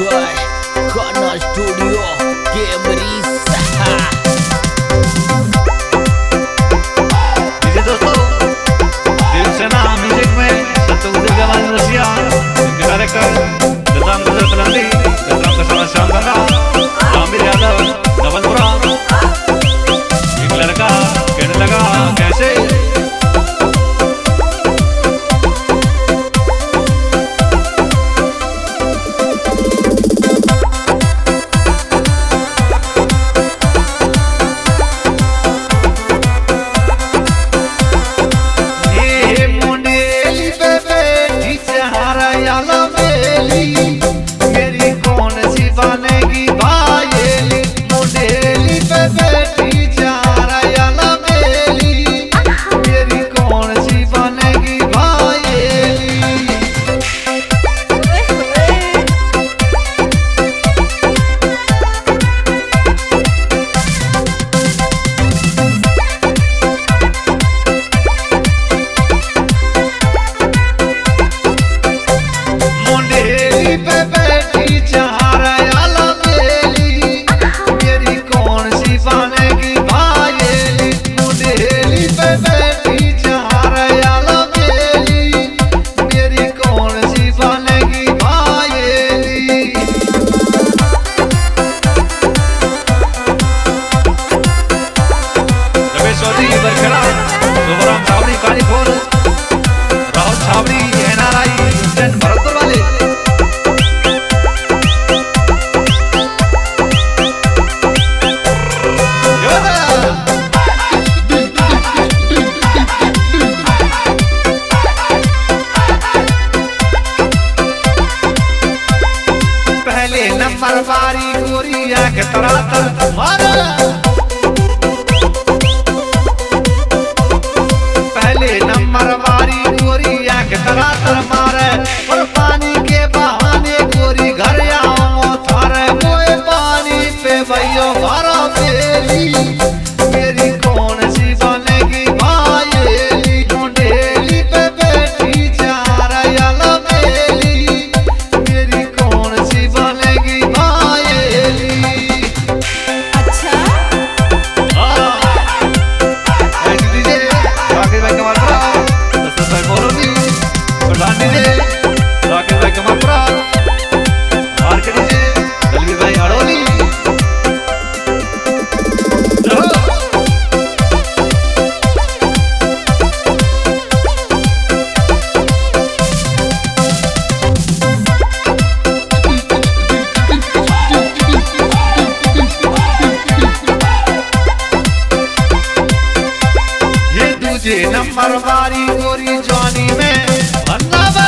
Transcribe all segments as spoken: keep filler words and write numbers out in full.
भाई खाना studio Camry सहा। जी दोस्तों, शिवसेना म्यूजिक में सतुगुरु जवान रसिया डायरेक्टर ददाम गुजर तलंदी ददाम का समाज श्याम गंगा रामवीर यादव नवलपुरा। एक लड़का कहने लगा कैसे बारी गोरिया के तरातर पहले नंबर बारी गोरिया के तरातर मारे और पानी के बहाने गोरी घर आओ थारे मोए पानी पे भैयो भरा बेली मेरी कौन सी बनेगी भाईली ढूंढेली पे बैठी जा रहा बेली मेरी कौन सी बनेगी नंबर बारी गोरी जवानी में भन्नावा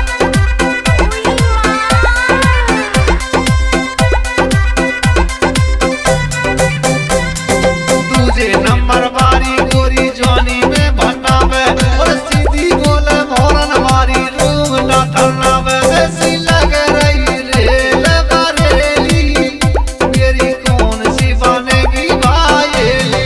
तुझे नंबर बारी गोरी जवानी में भन्नावे और सीधी बोले मोरन मारी रूम ना ठरनावे ऐसी लग रही रेल बरेली मेरी कौन सी बनेगी भाईली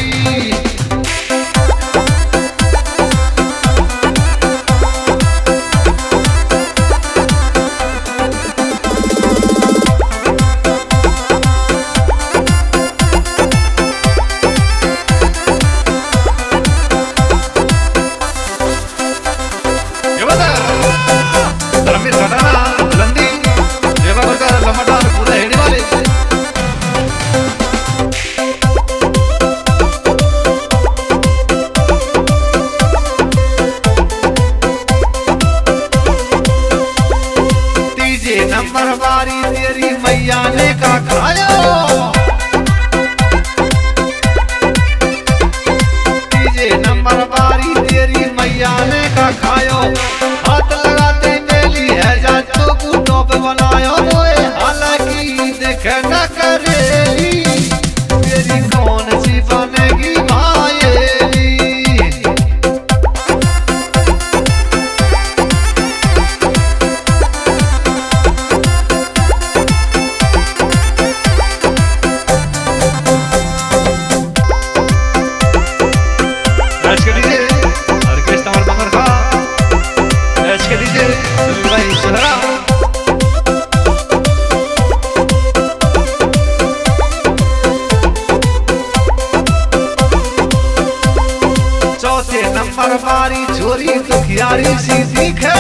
नंबर बारी तेरी मैया ने का खायो तीजे नंबर बारी तेरी मैया ने का खायो हाथ लगाते मेली है जा तो गुटो पे बनायो मोए हालांकि देखे न करेली मेरी कौन सी बनेगी भाईली प्यारी सी दिखे